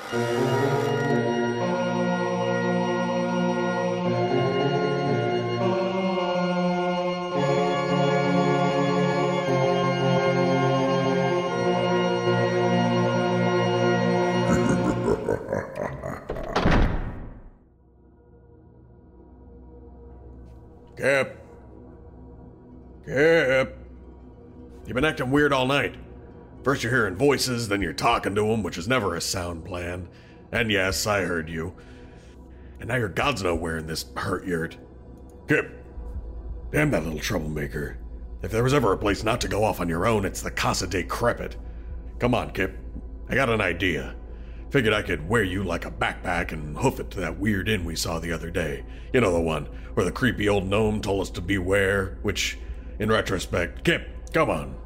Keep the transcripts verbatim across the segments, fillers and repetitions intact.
Kip. Kip. You've been acting weird all night. First you're hearing voices, then you're talking to them, which is never a sound plan. And yes, I heard you. And now you're God's nowhere in this hurt yurt. Kip. Damn that little troublemaker. If there was ever a place not to go off on your own, it's the Casa de Crepit. Come on, Kip. I got an idea. Figured I could wear you like a backpack and hoof it to that weird inn we saw the other day. You know, the one where the creepy old gnome told us to beware, which, in retrospect, Kip, come on.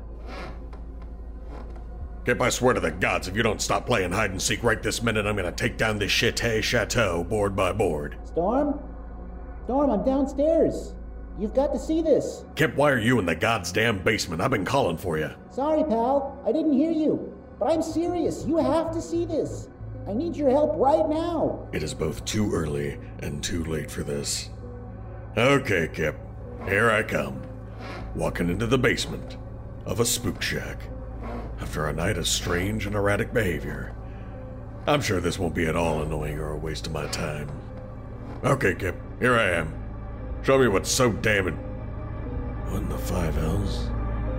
Kip, I swear to the gods, if you don't stop playing hide-and-seek right this minute, I'm gonna take down this Chete Chateau board by board. Storm? Storm, I'm downstairs. You've got to see this. Kip, why are you in the god's damn basement? I've been calling for you. Sorry, pal. I didn't hear you. But I'm serious. You have to see this. I need your help right now. It is both too early and too late for this. Okay, Kip. Here I come. Walking into the basement of a spook shack after a night of strange and erratic behavior. I'm sure this won't be at all annoying or a waste of my time. Okay, Kip. Here I am. Show me what's so damning. What in the five L's?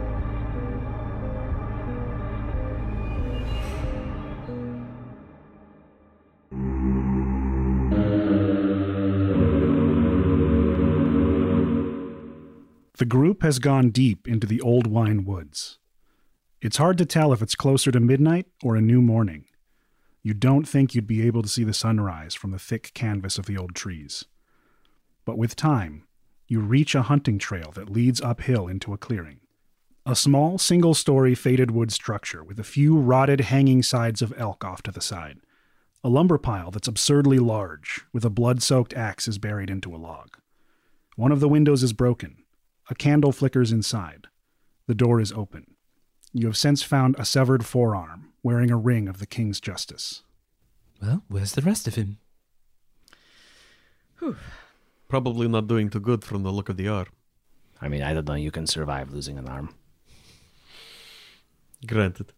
The group has gone deep into the Old Wine Woods. It's hard to tell if it's closer to midnight or a new morning. You don't think you'd be able to see the sunrise from the thick canvas of the old trees. But with time, you reach a hunting trail that leads uphill into a clearing. A small, single-story faded wood structure with a few rotted hanging sides of elk off to the side. A lumber pile that's absurdly large, with a blood-soaked axe is buried into a log. One of the windows is broken. A candle flickers inside. The door is open. You have since found a severed forearm, wearing a ring of the King's Justice. Well, where's the rest of him? Whew. Probably not doing too good from the look of the arm. I mean, I don't know you can survive losing an arm. Granted.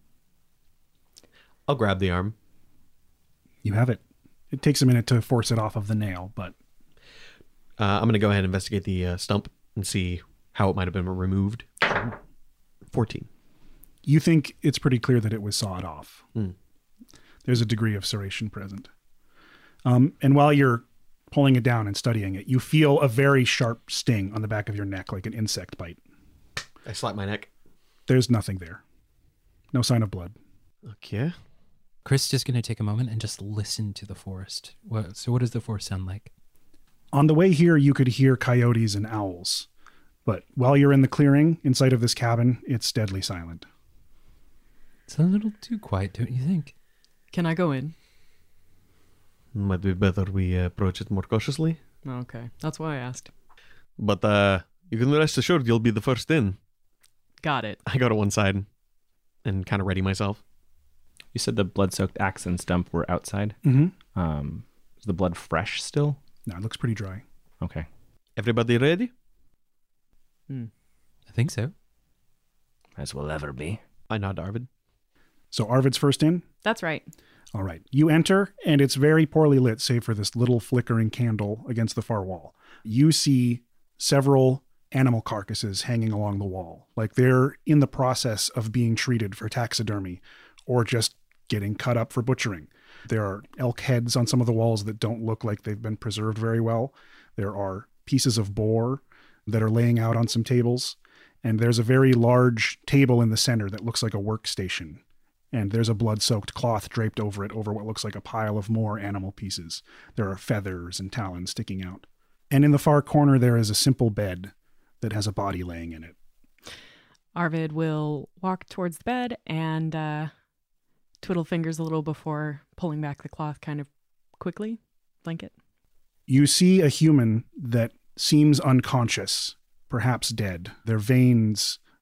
I'll grab the arm. You have it. It takes a minute to force it off of the nail, but... Uh, I'm going to go ahead and investigate the uh, stump and see how it might have been removed. fourteen. You think it's pretty clear that it was sawed off. Mm. There's a degree of serration present. Um, and while you're pulling it down and studying it, you feel a very sharp sting on the back of your neck, like an insect bite. I slap my neck. There's nothing there. No sign of blood. Okay. Chris is just going to take a moment and just listen to the forest. What, so what does the forest sound like? On the way here, you could hear coyotes and owls. But while you're in the clearing, inside of this cabin, it's deadly silent. It's a little too quiet, don't you think? Can I go in? Might be better we uh, approach it more cautiously. Okay, that's why I asked. But uh, you can rest assured you'll be the first in. Got it. I go to one side and kind of ready myself. You said the blood-soaked axe and stump were outside? Mm-hmm. Um, is the blood fresh still? No, it looks pretty dry. Okay. Everybody ready? Hmm. I think so. As we'll ever be. I nod to Arvid. So Arvid's first in? That's right. All right. You enter, and it's very poorly lit, save for this little flickering candle against the far wall. You see several animal carcasses hanging along the wall, like they're in the process of being treated for taxidermy or just getting cut up for butchering. There are elk heads on some of the walls that don't look like they've been preserved very well. There are pieces of boar that are laying out on some tables. And there's a very large table in the center that looks like a workstation. And there's a blood-soaked cloth draped over it, over what looks like a pile of more animal pieces. There are feathers and talons sticking out. And in the far corner, there is a simple bed that has a body laying in it. Arvid will walk towards the bed and uh, twiddle fingers a little before pulling back the cloth kind of quickly. Blanket. You see a human that seems unconscious, perhaps dead. Their veins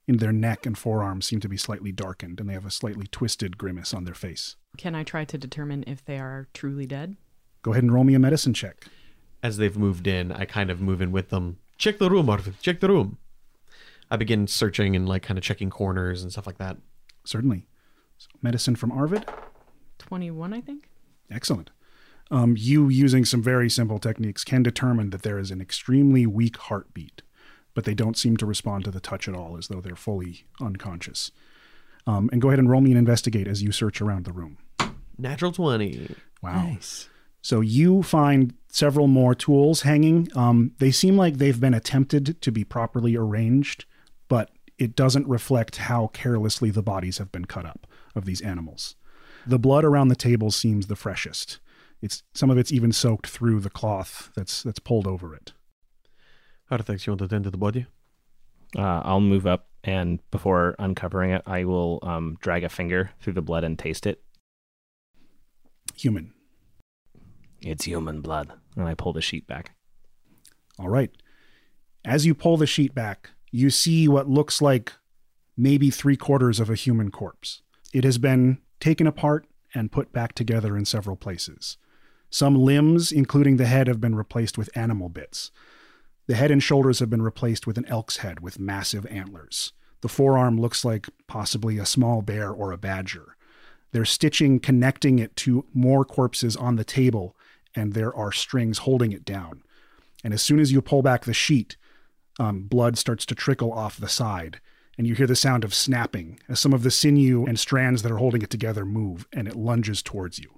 in their neck and forearms seem to be slightly darkened, and they have a slightly twisted grimace on their face. Can I try to determine if they are truly dead? Go ahead and roll me a medicine check. As they've moved in, I kind of move in with them. Check the room, Arvid. Check the room. I begin searching and like kind of checking corners and stuff like that. Certainly. So medicine from Arvid. twenty-one, I think. Excellent. Um, you, using some very simple techniques, can determine that there is an extremely weak heartbeat, but they don't seem to respond to the touch at all, as though they're fully unconscious. Um, and go ahead and roll me an investigate as you search around the room. Natural twenty. Wow. Nice. So you find several more tools hanging. Um, they seem like they've been attempted to be properly arranged, but it doesn't reflect how carelessly the bodies have been cut up of these animals. The blood around the table seems the freshest. It's some of it's even soaked through the cloth that's that's pulled over it. Artifacts, you want to tend to the body? Uh, I'll move up, and before uncovering it, I will um, drag a finger through the blood and taste it. Human. It's human blood. And I pull the sheet back. All right. As you pull the sheet back, you see what looks like maybe three quarters of a human corpse. It has been taken apart and put back together in several places. Some limbs, including the head, have been replaced with animal bits. The head and shoulders have been replaced with an elk's head with massive antlers. The forearm looks like possibly a small bear or a badger. There's stitching connecting it to more corpses on the table, and there are strings holding it down. And as soon as you pull back the sheet, um, blood starts to trickle off the side, and you hear the sound of snapping as some of the sinew and strands that are holding it together move, and it lunges towards you.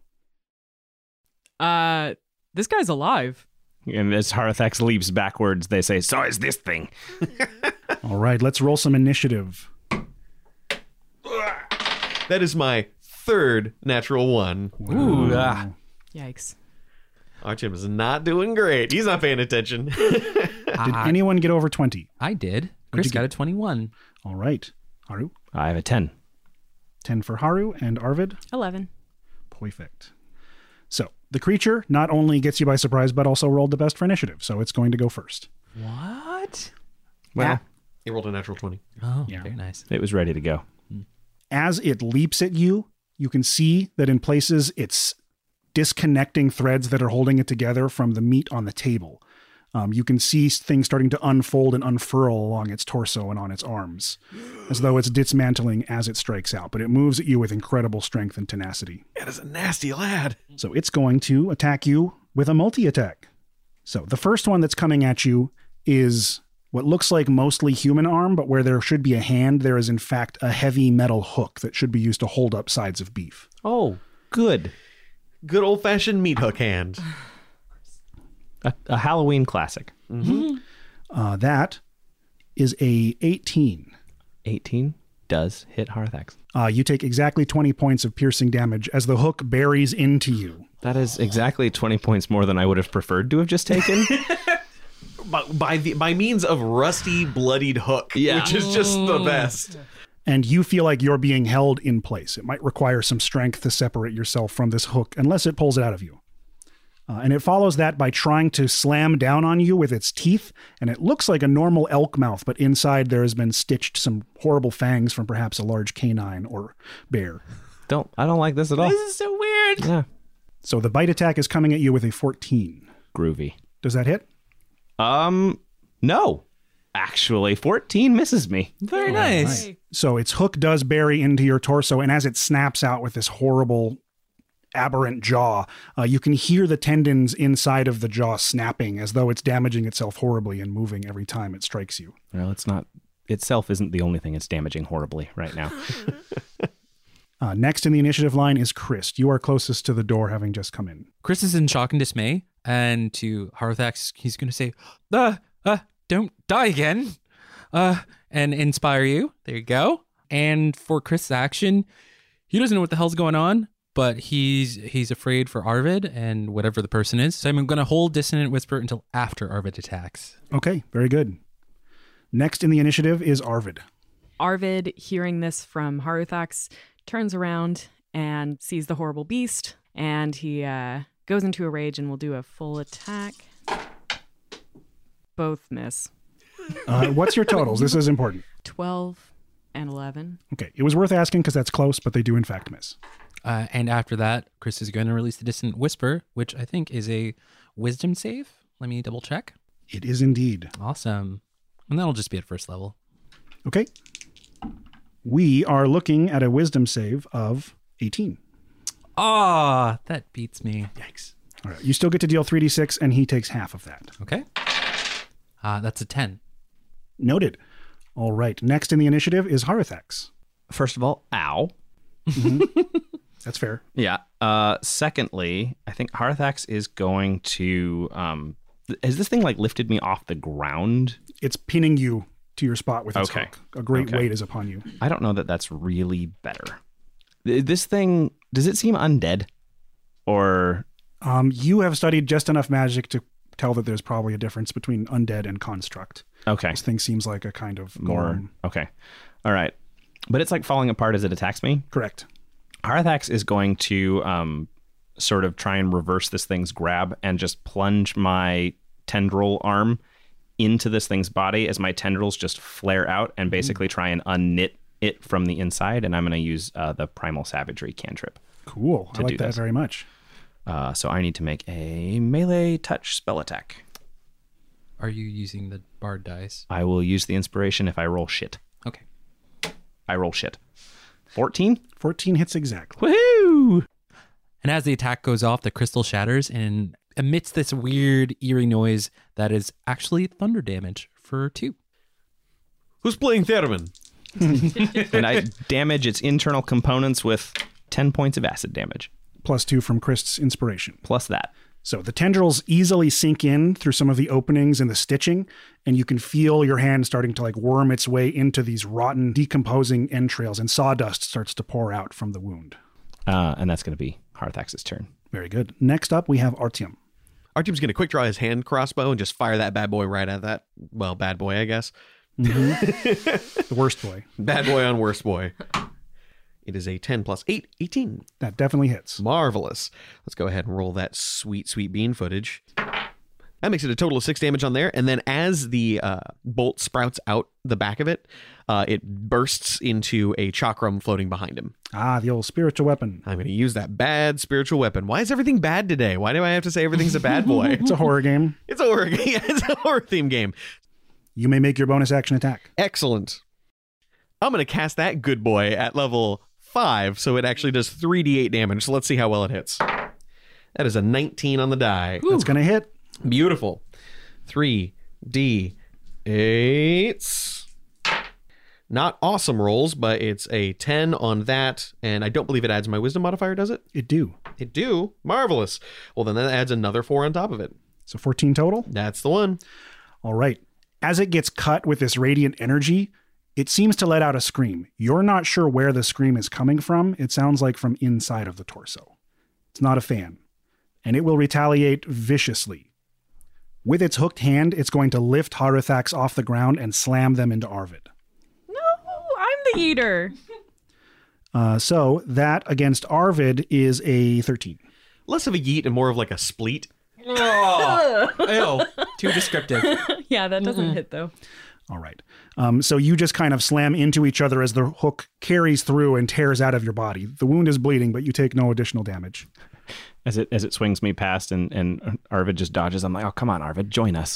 Uh, this guy's alive. And as Harathax leaps backwards, they say, "So is this thing." All right, let's roll some initiative. That is my third natural one. Ooh. Ah. Yikes. Archim is not doing great. He's not paying attention. Did I, anyone get over twenty? I did. Chris you got get? a twenty-one. All right. Haru? I have a ten. ten for Haru, and Arvid? eleven. Perfect. So, the creature not only gets you by surprise, but also rolled the best for initiative, so it's going to go first. What? Well, He rolled a natural twenty. Oh, Yeah. very nice. it was ready to go. As it leaps at you, you can see that in places it's disconnecting threads that are holding it together from the meat on the table. Um, you can see things starting to unfold and unfurl along its torso and on its arms, as though it's dismantling as it strikes out, but it moves at you with incredible strength and tenacity. That is a nasty lad. So it's going to attack you with a multi-attack. So the first one that's coming at you is what looks like mostly human arm, but where there should be a hand, there is in fact a heavy metal hook that should be used to hold up sides of beef. Oh, good. Good old-fashioned meat hook hand. A, a Halloween classic. Mm-hmm. Uh, that is a eighteen. eighteen does hit Harathax. Uh, you take exactly twenty points of piercing damage as the hook buries into you. That is exactly twenty points more than I would have preferred to have just taken. by, by, the, by means of rusty, bloodied hook, Yeah. which is just the best. And you feel like you're being held in place. It might require some strength to separate yourself from this hook, unless it pulls it out of you. Uh, and it follows that by trying to slam down on you with its teeth, and it looks like a normal elk mouth, but inside there has been stitched some horrible fangs from perhaps a large canine or bear. don't I don't like this at all. This is so weird. Yeah. So the bite attack is coming at you with a fourteen. Groovy. Does that hit? Um, no. Actually, fourteen misses me. Very nice. So its hook does bury into your torso, and as it snaps out with this horrible, aberrant jaw, uh, you can hear the tendons inside of the jaw snapping as though it's damaging itself horribly and moving every time it strikes you. Well, it's not itself isn't the only thing it's damaging horribly right now. Uh, next in the initiative line is Chris. You are closest to the door, having just come in. Chris is in shock and dismay, and to Harathax, he's going to say, uh, uh, don't die again, uh, and inspire you. There you go. And for Chris' action, he doesn't know what the hell's going on, but he's he's afraid for Arvid and whatever the person is. So I'm going to hold Dissonant Whisper until after Arvid attacks. Okay, very good. Next in the initiative is Arvid. Arvid, hearing this from Haruthax, turns around and sees the horrible beast, and he uh, goes into a rage and will do a full attack. Both miss. Uh, what's your totals? This is important. twelve and eleven. Okay, it was worth asking because that's close, but they do in fact miss. Uh, and after that, Chris is going to release the Dissonant Whisper, which I think is a wisdom save. Let me double check. It is indeed. Awesome. And that'll just be at first level. Okay. We are looking at a wisdom save of eighteen. Ah, that beats me. Yikes. All right, you still get to deal three d six, and he takes half of that. Okay. Uh, that's a ten. Noted. All right, next in the initiative is Harithax. First of all, ow. That's fair. Yeah. Uh, secondly, I think Harithax is going to. Um, th- has this thing like lifted me off the ground? It's pinning you to your spot with its Okay. hook. A great Okay. weight is upon you. I don't know that that's really better. Th- This thing, does it seem undead? Or. Um, you have studied just enough magic to tell that there's probably a difference between undead and construct. Okay. This thing seems like a kind of More. golem. Okay. All right. But it's like falling apart as it attacks me. Correct. Harithax is going to um, sort of try and reverse this thing's grab and just plunge my tendril arm into this thing's body as my tendrils just flare out and basically try and unknit it from the inside. And I'm going to use uh, the Primal Savagery cantrip. Cool. I To like do that this. very much. Uh, so I need to make a melee touch spell attack. Are you using the bard dice? I will use the inspiration if I roll shit. Okay. I roll shit. fourteen? fourteen hits exactly. Woohoo! And as the attack goes off, the crystal shatters and emits this weird, eerie noise that is actually thunder damage for two. Who's playing theremin? And I damage its internal components with ten points of acid damage. Plus two from Christ's inspiration. Plus that. So the tendrils easily sink in through some of the openings in the stitching, and you can feel your hand starting to like worm its way into these rotten, decomposing entrails, and sawdust starts to pour out from the wound. Uh, and that's going to be Harithax's turn. Very good. Next up, we have Artyom. Artyom's going to quick draw his hand crossbow and just fire that bad boy right at that. Well, bad boy, I guess. The worst boy. Bad boy on worst boy. It is a ten plus eight, eighteen. That definitely hits. Marvelous. Let's go ahead and roll that sweet, sweet bean footage. That makes it a total of six damage on there. And then as the uh, bolt sprouts out the back of it, uh, it bursts into a chakram floating behind him. Ah, the old spiritual weapon. I'm going to use that bad spiritual weapon. Why is everything bad today? Why do I have to say everything's a bad boy? It's a horror game. It's a horror game. It's a horror theme game. You may make your bonus action attack. Excellent. I'm going to cast that good boy at level five, so it actually does three d eight damage. So let's see how well it hits. That is a nineteen on the die. That's going to hit. Beautiful. three d eight. Not awesome rolls, but it's a ten on that, and I don't believe it adds my wisdom modifier, does it? It do. It do. Marvelous. Well, then that adds another four on top of it. So fourteen total. That's the one. All right. As it gets cut with this radiant energy, it seems to let out a scream. You're not sure where the scream is coming from. It sounds like from inside of the torso. It's not a fan. And it will retaliate viciously. With its hooked hand, it's going to lift Harithax off the ground and slam them into Arvid. No, I'm the eater. Uh, so that against Arvid is a thirteen. Less of a yeet and more of like a spleet. Oh, ew. Too descriptive. Yeah, that doesn't hit though. All right. Um, so you just kind of slam into each other as the hook carries through and tears out of your body. The wound is bleeding, but you take no additional damage. As it as it swings me past and, and Arvid just dodges, I'm like, oh, come on, Arvid, join us.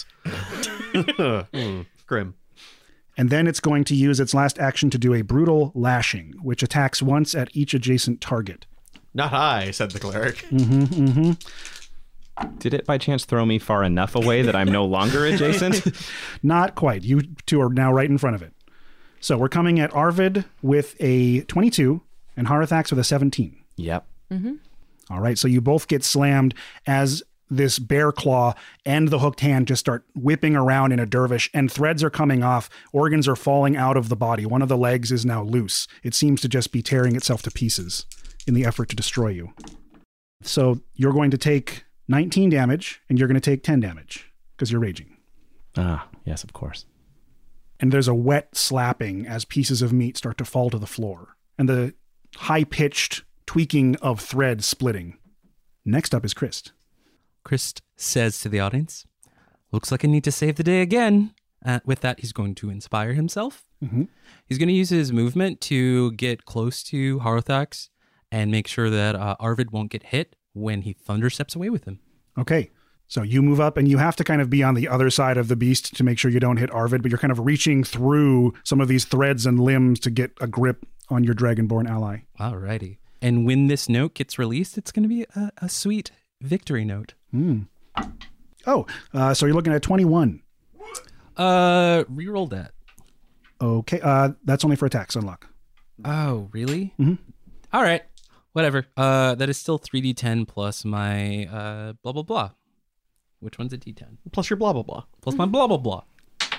mm, grim. And then it's going to use its last action to do a brutal lashing, which attacks once at each adjacent target. Not I, said the cleric. Mm-hmm, mm-hmm. Did it by chance throw me far enough away that I'm no longer adjacent? Not quite. You two are now right in front of it. So we're coming at Arvid with a twenty-two and Harithax with a seventeen. Yep. All right, so you both get slammed as this bear claw and the hooked hand just start whipping around in a dervish, and threads are coming off. Organs are falling out of the body. One of the legs is now loose. It seems to just be tearing itself to pieces in the effort to destroy you. So you're going to take nineteen damage, and you're going to take ten damage because you're raging. Ah, yes, of course. And there's a wet slapping as pieces of meat start to fall to the floor, and the high-pitched tweaking of thread splitting. Next up is Christ. Christ says to the audience, looks like I need to save the day again. Uh, with that, he's going to inspire himself. Mm-hmm. He's going to use his movement to get close to Harthax and make sure that uh, Arvid won't get hit when he thunder steps away with him. Okay. So you move up and you have to kind of be on the other side of the beast to make sure you don't hit Arvid, but you're kind of reaching through some of these threads and limbs to get a grip on your Dragonborn ally. Alrighty. And when this note gets released, it's going to be a, a sweet victory note. Hmm. Oh, uh, so you're looking at twenty-one. Uh, reroll that. Okay. Uh, that's only for attacks, unlock. Oh, really? Mhm. All right. Whatever. Uh, that is still three d ten plus my uh blah blah blah. Which one's a d ten? Plus your blah, blah, blah. Plus my blah blah blah.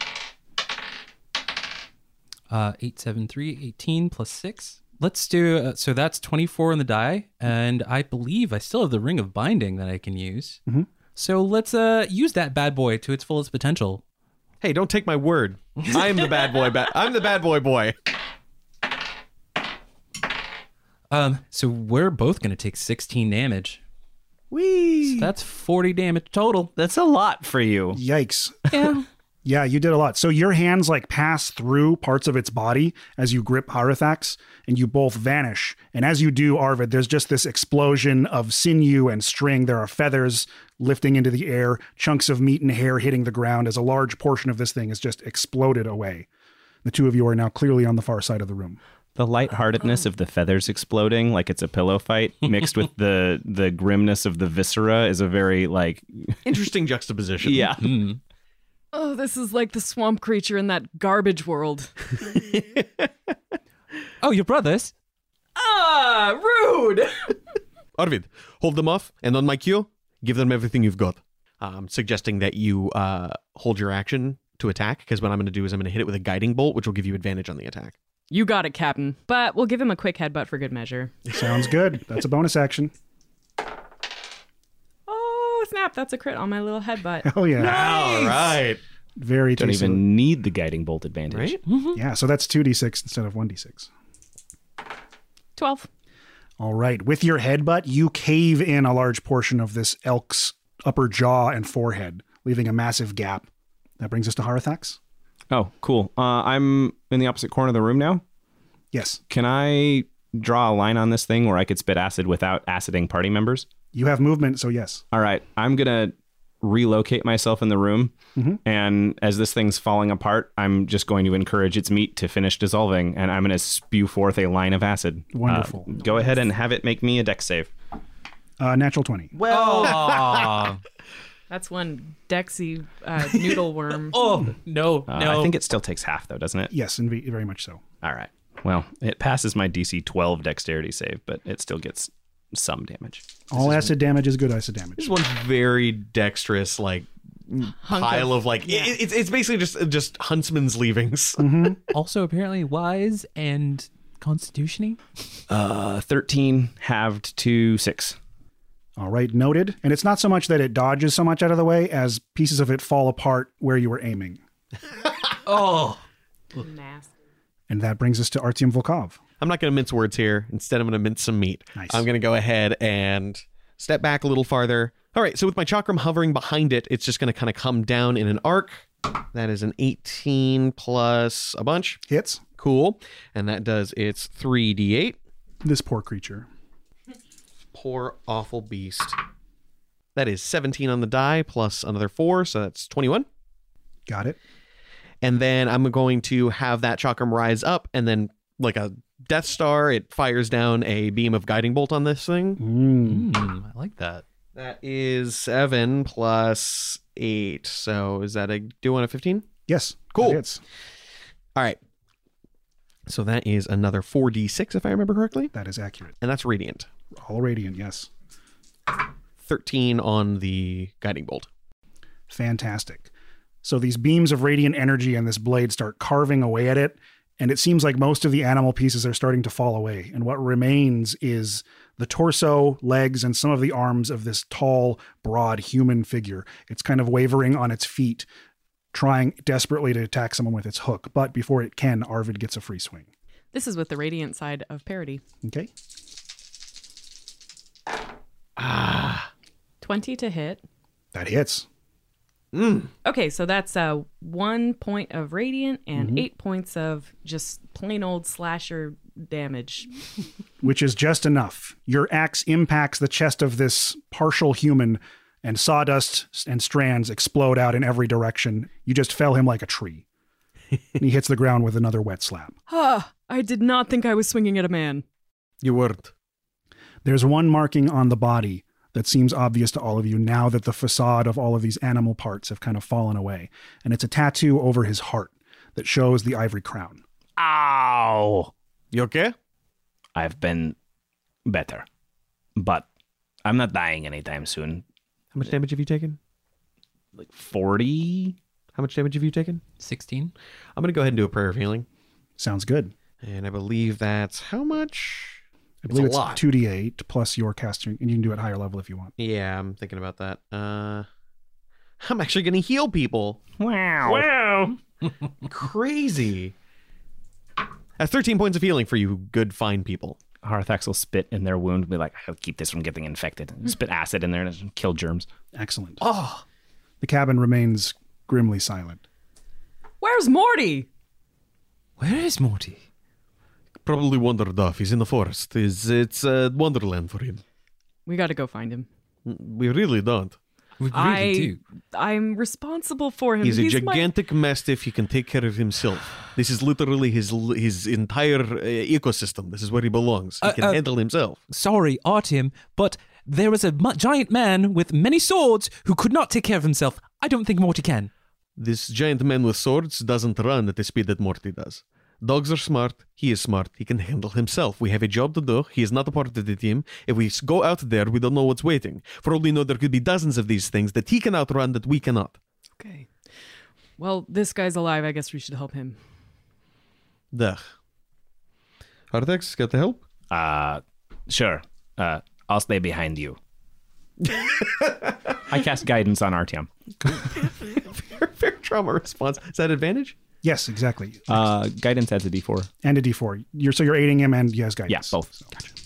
Uh, eight, seven, three, eighteen plus six. Let's do, uh, so that's twenty-four on the die, and I believe I still have the Ring of Binding that I can use. Mhm. So let's uh use that bad boy to its fullest potential. Hey, don't take my word. I'm the bad boy. Ba- I'm the bad boy boy. Um, so we're both going to take sixteen damage. Whee! So that's forty damage total. That's a lot for you. Yikes. Yeah. Yeah, you did a lot. So your hands like pass through parts of its body as you grip Harathax, and you both vanish. And as you do, Arvid, there's just this explosion of sinew and string. There are feathers lifting into the air, chunks of meat and hair hitting the ground as a large portion of this thing is just exploded away. The two of you are now clearly on the far side of the room. The lightheartedness of the feathers exploding like it's a pillow fight mixed with the the grimness of the viscera is a very like Interesting juxtaposition. yeah. Mm. Oh, this is like the swamp creature in that garbage world. Oh, your brothers? Ah, rude! Arvid, hold them off, and on my cue, give them everything you've got. Um, suggesting that you uh, hold your action to attack, because what I'm going to do is I'm going to hit it with a guiding bolt, which will give you advantage on the attack. You got it, Captain. But we'll give him a quick headbutt for good measure. Sounds good. That's a bonus action. Oh, snap. That's a crit on my little headbutt. Oh, yeah. All right. Very Don't tasty. even need the guiding bolt advantage. Right? Yeah, so that's two d six instead of one d six. twelve. All right. With your headbutt, you cave in a large portion of this elk's upper jaw and forehead, leaving a massive gap. That brings us to Harathax. Oh, cool. Uh, I'm in the opposite corner of the room now. Yes. Can I draw a line on this thing where I could spit acid without aciding party members? You have movement, so yes. All right. I'm going to relocate myself in the room. Mhm. And as this thing's falling apart, I'm just going to encourage its meat to finish dissolving. And I'm going to spew forth a line of acid. Wonderful. Uh, go ahead and have it make me a dex save. Uh, natural twenty. Oh, That's one Dexy uh, noodle worm. oh no, Uh, no. I think it still takes half, though, doesn't it? Yes, and very much so. All right. Well, it passes my D C twelve dexterity save, but it still gets some damage. All acid damage is good acid damage. This one's very dexterous, like Hunk pile of- of like yeah. it, it's it's basically just just huntsman's leavings. also apparently wise and constitution-y. Uh, thirteen halved to six. All right, noted. And it's not so much that it dodges so much out of the way as pieces of it fall apart where you were aiming. Oh, Nasty. And that brings us to Artyom Volkov. I'm not going to mince words here. Instead, I'm going to mince some meat. Nice. I'm going to go ahead and step back a little farther. All right, so with my chakram hovering behind it, it's just going to kind of come down in an arc. That is an eighteen plus a bunch. Hits Cool. And that does its three d eight. this poor creature. Poor, awful beast. That is seventeen on the die plus another four, so that's twenty-one. Got it. And then I'm going to have that chakram rise up, and then like a Death Star, it fires down a beam of guiding bolt on this thing. Mm. mm, I like that. That is seven plus eight. So is that a do on a fifteen? Yes. Cool. that hits. All right. So that is another four d six, if I remember correctly. That is accurate. And that's radiant. All radiant, yes. thirteen on the guiding bolt. Fantastic. So these beams of radiant energy and this blade start carving away at it, and it seems like most of the animal pieces are starting to fall away. And what remains is the torso, legs, and some of the arms of this tall, broad human figure. It's kind of wavering on its feet, trying desperately to attack someone with its hook. But before it can, Arvid gets a free swing. This is with the radiant side of parody. Okay. Ah. twenty to hit. That hits. Mm. Okay, so that's uh, one point of radiant and Mhm. eight points of just plain old slasher damage. which is just enough. Your axe impacts the chest of this partial human, and sawdust and strands explode out in every direction. You just fell him like a tree. And he hits the ground with another wet slap. Ah, I did not think I was swinging at a man. You weren't. There's one marking on the body that seems obvious to all of you now that the facade of all of these animal parts have kind of fallen away. And it's a tattoo over his heart that shows the ivory crown. Ow! You okay? I've been better, but I'm not dying anytime soon. How much damage have you taken? Like forty? How much damage have you taken? sixteen. I'm going to go ahead and do a prayer of healing. Sounds good. And I believe that's how much? I believe a it's lot. two d eight plus your casting, and you can do it higher level if you want. Yeah, I'm thinking about that. Uh, I'm actually going to heal people. Wow. Wow. Crazy. That's thirteen points of healing for you good, fine people. Harthax will spit in their wound and be like, I'll keep this from getting infected. Spit acid in there and kill germs. Excellent. Oh. The cabin remains grimly silent. Where's Morty? Where is Morty? Probably wandered off. He's in the forest. It's, it's a wonderland for him. We got to go find him. We really don't. We really I, do. I'm responsible for him. He's a my- gigantic mastiff. He can take care of himself. This is literally his his entire uh, ecosystem. This is where he belongs. He Uh, can uh, handle himself. Sorry, Artyom, but there is a mu- giant man with many swords who could not take care of himself. I don't think Morty can. This giant man with swords doesn't run at the speed that Morty does. Dogs are smart. He is smart. He can handle himself. We have a job to do. He is not a part of the team. If we s- go out there, we don't know what's waiting. For all we know, there could be dozens of these things that he can outrun that we cannot. Okay. Well, this guy's alive. I guess we should help him. Duh. Artex, got the help? Uh, sure. Uh, I'll stay behind you. I cast guidance on Artyom. fair, fair trauma response. Is that advantage? Yes, exactly. Uh, guidance adds a d four. And a d four. You're so you're aiding him, and he has Yeah, guidance. both.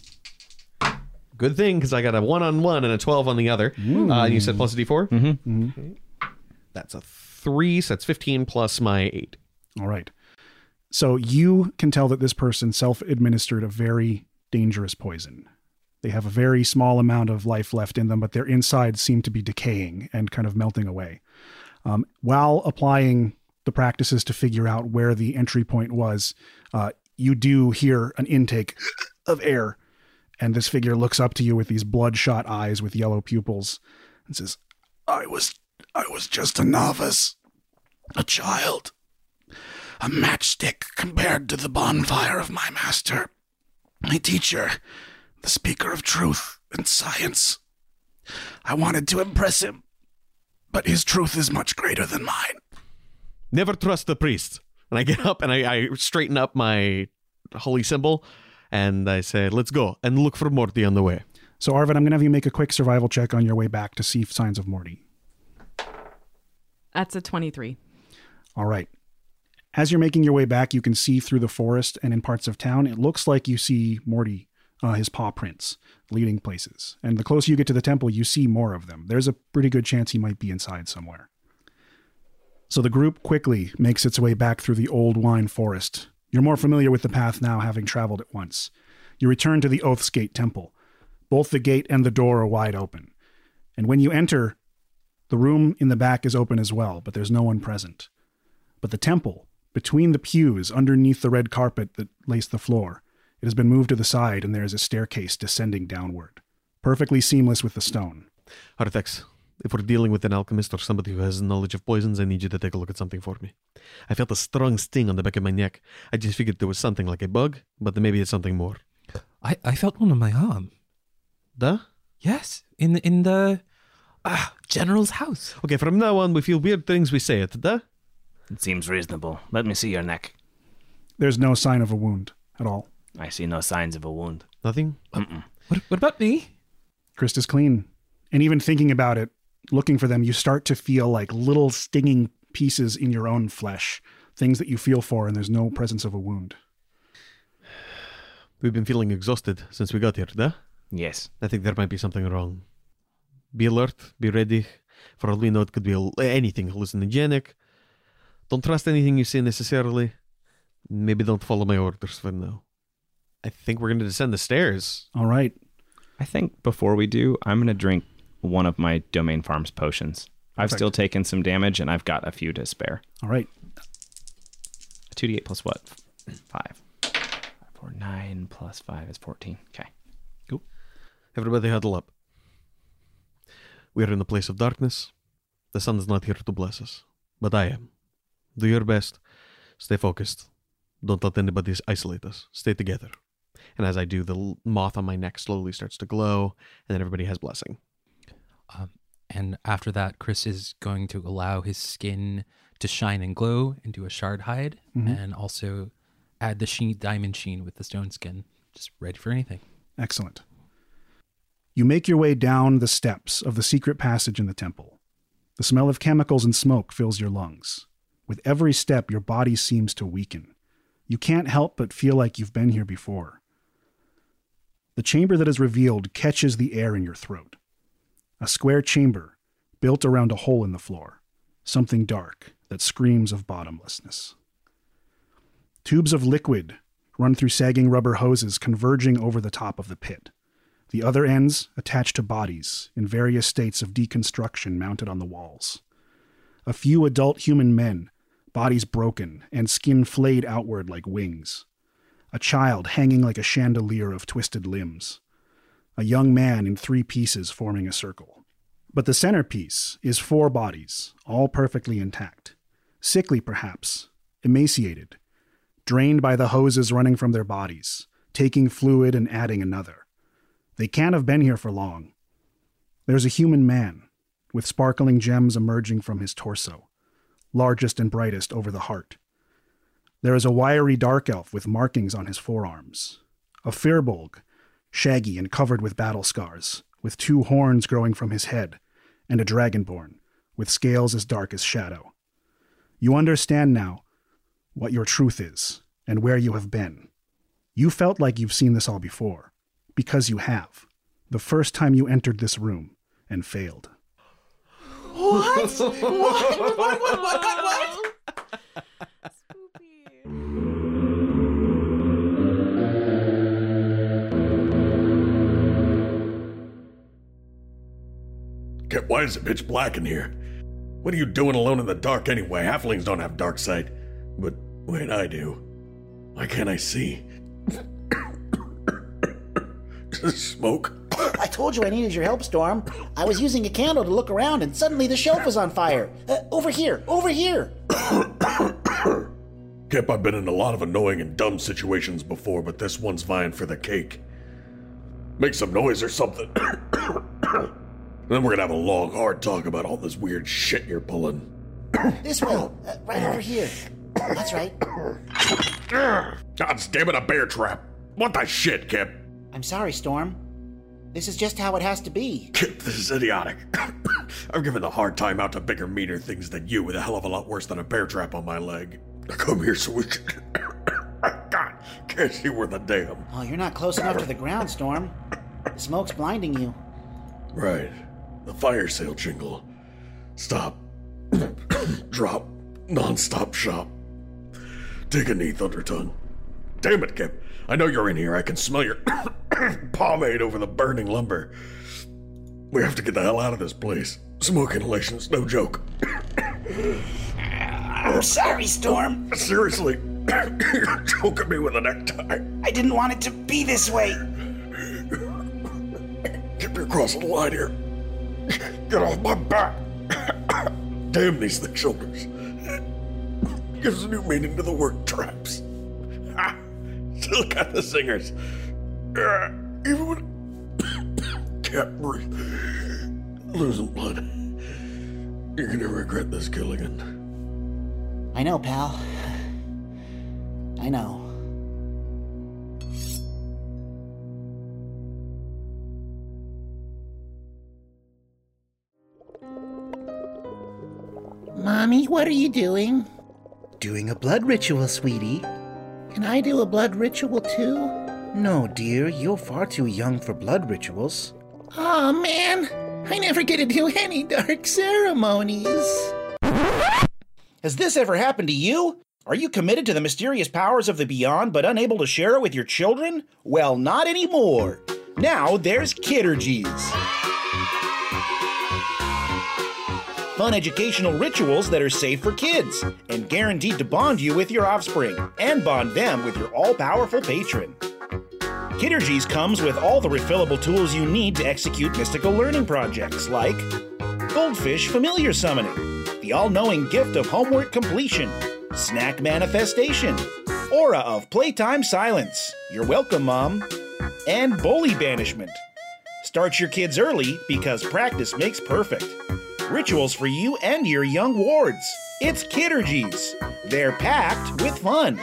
Good thing, because I got a one on one and a twelve on the other. Uh, and you said plus a d four? Mm-hmm. Okay. That's a three, so that's fifteen plus my eight. All right. So you can tell that this person self-administered a very dangerous poison. They have a very small amount of life left in them, but their insides seem to be decaying and kind of melting away. Um, while applying the practices to figure out where the entry point was, uh, you do hear an intake of air, and this figure looks up to you with these bloodshot eyes with yellow pupils and says, I was, I was just a novice, a child. A matchstick compared to the bonfire of my master, my teacher, the speaker of truth and science. I wanted to impress him, but his truth is much greater than mine. Never trust the priest. And I get up and I, I straighten up my holy symbol and I say, let's go and look for Morty on the way. So, Arvid, I'm going to have you make a quick survival check on your way back to see signs of Morty. That's a twenty-three. All right. As you're making your way back, you can see through the forest and in parts of town, it looks like you see Morty, uh, his paw prints, leading places. And the closer you get to the temple, you see more of them. There's a pretty good chance he might be inside somewhere. So the group quickly makes its way back through the old wine forest. You're more familiar with the path now, having traveled it once. You return to the Oath's Gate Temple. Both the gate and the door are wide open. And when you enter, the room in the back is open as well, but there's no one present. But the temple, between the pews, underneath the red carpet that laced the floor, it has been moved to the side, and there is a staircase descending downward, perfectly seamless with the stone. Artex, if we're dealing with an alchemist or somebody who has knowledge of poisons, I need you to take a look at something for me. I felt a strong sting on the back of my neck. I just figured there was something like a bug, but maybe it's something more. I, I felt one on my arm. Duh? Yes, in the, in the uh, general's house. Okay, from now on, we feel weird things we say it, duh? It seems reasonable. Let me see your neck. There's no sign of a wound at all. I see no signs of a wound. Nothing? Mm-mm. What, what about me? Krist is clean. And even thinking about it, looking for them, you start to feel like little stinging pieces in your own flesh, things that you feel for, and there's no presence of a wound. We've been feeling exhausted since we got here, duh? Yes. I think there might be something wrong. Be alert, be ready. For all we know, it could be anything hallucinogenic. Don't trust anything you say necessarily. Maybe don't follow my orders for now. I think we're going to descend the stairs. All right. I think before we do, I'm going to drink one of my Domain Farms potions. I've Perfect. still taken some damage, and I've got a few to spare. All right. A two d eight plus what? Five. Five, four, nine plus five is fourteen. Okay. Cool. Everybody huddle up. We are in a place of darkness. The sun is not here to bless us, but I am. Do your best. Stay focused. Don't let anybody isolate us. Stay together. And as I do, the moth on my neck slowly starts to glow, and then everybody has blessing. Um, and after that, Chris is going to allow his skin to shine and glow and do a shard hide, Mhm. and also add the sheen, diamond sheen with the stone skin. Just ready for anything. Excellent. You make your way down the steps of the secret passage in the temple. The smell of chemicals and smoke fills your lungs. With every step, your body seems to weaken. You can't help but feel like you've been here before. The chamber that is revealed catches the air in your throat. A square chamber built around a hole in the floor. Something dark that screams of bottomlessness. Tubes of liquid run through sagging rubber hoses converging over the top of the pit. The other ends attached to bodies in various states of deconstruction mounted on the walls. A few adult human men, bodies broken and skin flayed outward like wings. A child hanging like a chandelier of twisted limbs. A young man in three pieces forming a circle. But the centerpiece is four bodies, all perfectly intact. Sickly, perhaps, emaciated, drained by the hoses running from their bodies, taking fluid and adding another. They can't have been here for long. There's a human man, with sparkling gems emerging from his torso, largest and brightest over the heart. There is a wiry dark elf with markings on his forearms. A firbolg, shaggy and covered with battle scars, with two horns growing from his head, and a dragonborn, with scales as dark as shadow. You understand now what your truth is, and where you have been. You felt like you've seen this all before, because you have, the first time you entered this room and failed. What? What? What? What? What? What? What? Kip, why is it pitch black in here? What are you doing alone in the dark anyway? Halflings don't have dark sight. But wait, I do. Why can't I see? Smoke? I told you I needed your help, Storm. I was using a candle to look around, and suddenly the shelf was on fire. Uh, over here, over here. Kip, I've been in a lot of annoying and dumb situations before, but this one's vying for the cake. Make some noise or something. Then we're gonna have a long, hard talk about all this weird shit you're pulling. This way, uh, right over here. That's right. God damn it, a bear trap. What the shit, Kip? I'm sorry, Storm. This is just how it has to be. Kip, this is idiotic. I've given a hard time out to bigger, meaner things than you with a hell of a lot worse than a bear trap on my leg. Now come here so we can... God, can't see worth a damn. Oh, you're not close enough to the ground, Storm. The smoke's blinding you. Right. The fire sale jingle. Stop. Drop. Non-stop shop. Take a knee, Thundertongue. Damn it, Kip. I know you're in here. I can smell your pomade over the burning lumber. We have to get the hell out of this place. Smoke inhalation's no joke. I'm sorry, Storm. Seriously, you're choking me with a necktie. I didn't want it to be this way. Kip, you're crossing the line here. Get off my back. Damn these thick shoulders. Gives a new meaning to the word traps. Ha! Still got the singers. Uh, even when can't breathe. Losing blood. You're gonna regret this, Killigan. I know, pal. I know. Mommy, what are you doing? Doing a blood ritual, sweetie. Can I do a blood ritual too? No, dear, you're far too young for blood rituals. Aw, man. I never get to do any dark ceremonies. Has this ever happened to you? Are you committed to the mysterious powers of the beyond but unable to share it with your children? Well, not anymore. Now there's Kittergies. Fun educational rituals that are safe for kids and guaranteed to bond you with your offspring and bond them with your all-powerful patron. Kittergies comes with all the refillable tools you need to execute mystical learning projects like Goldfish Familiar Summoning, the all-knowing gift of homework completion, Snack Manifestation, Aura of Playtime Silence, you're welcome, Mom, and Bully Banishment. Start your kids early because practice makes perfect. Rituals for you and your young wards. It's Kittergies. They're packed with fun.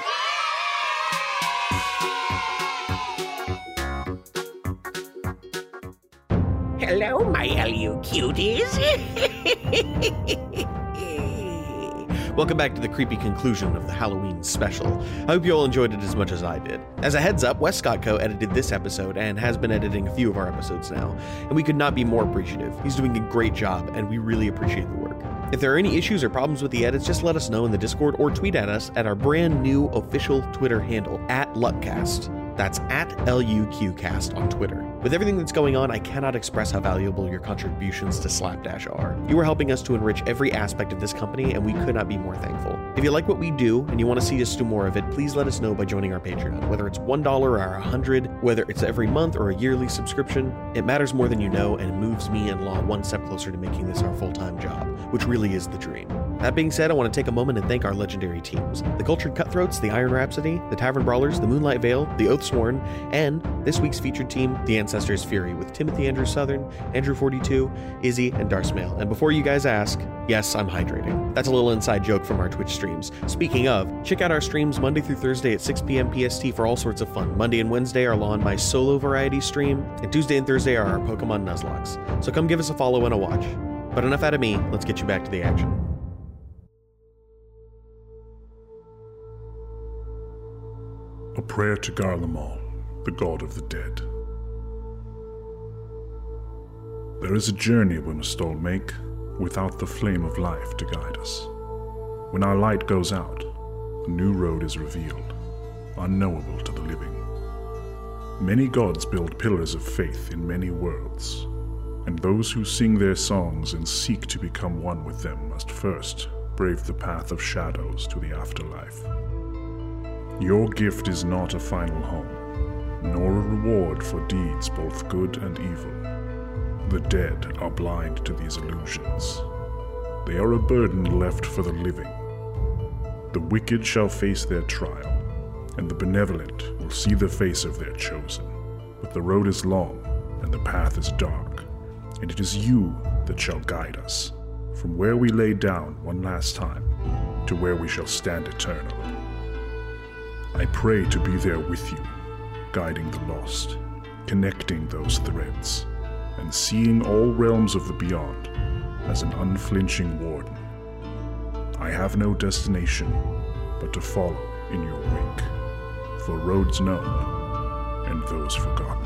Hello, my L U cuties. Welcome back to the creepy conclusion of the Halloween special. I hope you all enjoyed it as much as I did. As a heads up, Wes Scott co-edited this episode and has been editing a few of our episodes now, and we could not be more appreciative. He's doing a great job, and we really appreciate the work. If there are any issues or problems with the edits, just let us know in the Discord or tweet at us at our brand new official Twitter handle, at Luckcast. That's at L U Q cast on Twitter. With everything that's going on, I cannot express how valuable your contributions to Slapdash are. You are helping us to enrich every aspect of this company, and we could not be more thankful. If you like what we do and you want to see us do more of it, please let us know by joining our Patreon. Whether it's one dollar or one hundred dollars, whether it's every month or a yearly subscription, it matters more than you know, and it moves me and Law one step closer to making this our full-time job, which really is the dream. That being said, I want to take a moment and thank our legendary teams. The Cultured Cutthroats, the Iron Rhapsody, the Tavern Brawlers, the Moonlight Veil, the Oathsworn, and this week's featured team, the Ancestors Fury, with Timothy Andrew Southern, Andrew forty-two, Izzy, and Darsmail. And before you guys ask, yes, I'm hydrating. That's a little inside joke from our Twitch streams. Speaking of, check out our streams Monday through Thursday at six p.m. P S T for all sorts of fun. Monday and Wednesday are Law and my solo variety stream, and Tuesday and Thursday are our Pokemon Nuzlocks. So come give us a follow and a watch. But enough out of me, let's get you back to the action. A prayer to Garlemald, the god of the dead. There is a journey we must all make without the flame of life to guide us. When our light goes out, a new road is revealed, unknowable to the living. Many gods build pillars of faith in many worlds, and those who sing their songs and seek to become one with them must first brave the path of shadows to the afterlife. Your gift is not a final home, nor a reward for deeds both good and evil. The dead are blind to these illusions. They are a burden left for the living. The wicked shall face their trial, and the benevolent will see the face of their chosen. But the road is long, and the path is dark, and it is you that shall guide us, from where we lay down one last time, to where we shall stand eternal. I pray to be there with you, guiding the lost, connecting those threads, and seeing all realms of the beyond as an unflinching warden. I have no destination but to follow in your wake, for roads known and those forgotten.